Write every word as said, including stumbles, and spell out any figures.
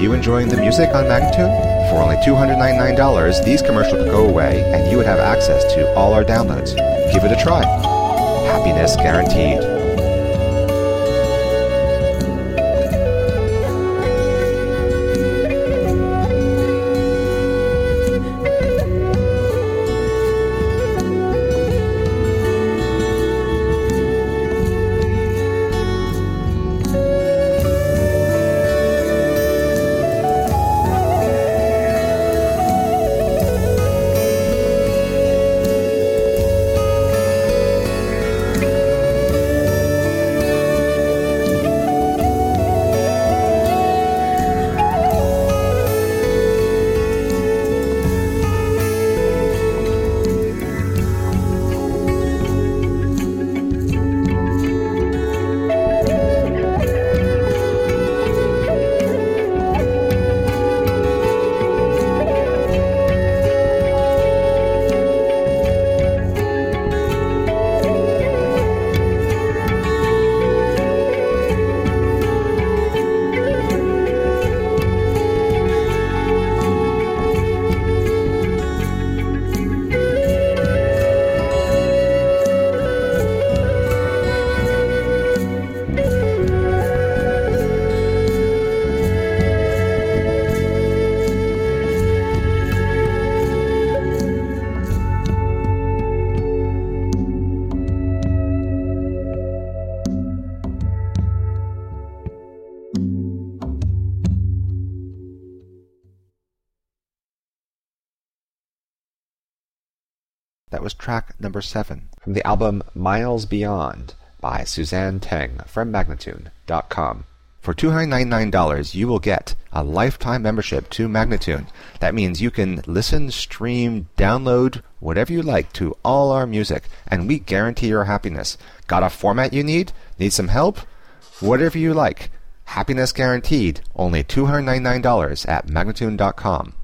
you enjoying the music on Magnatune? For only two hundred ninety-nine dollars, these commercials would go away and you would have access to all our downloads. Give it a try. Happiness guaranteed. That was track number seven from the album Miles Beyond by Suzanne Teng from Magnatune dot com. For two hundred ninety-nine dollars, you will get a lifetime membership to Magnatune. That means you can listen, stream, download, whatever you like to all our music, and we guarantee your happiness. Got a format you need? Need some help? Whatever you like. Happiness guaranteed. Only two hundred ninety-nine dollars at Magnatune dot com.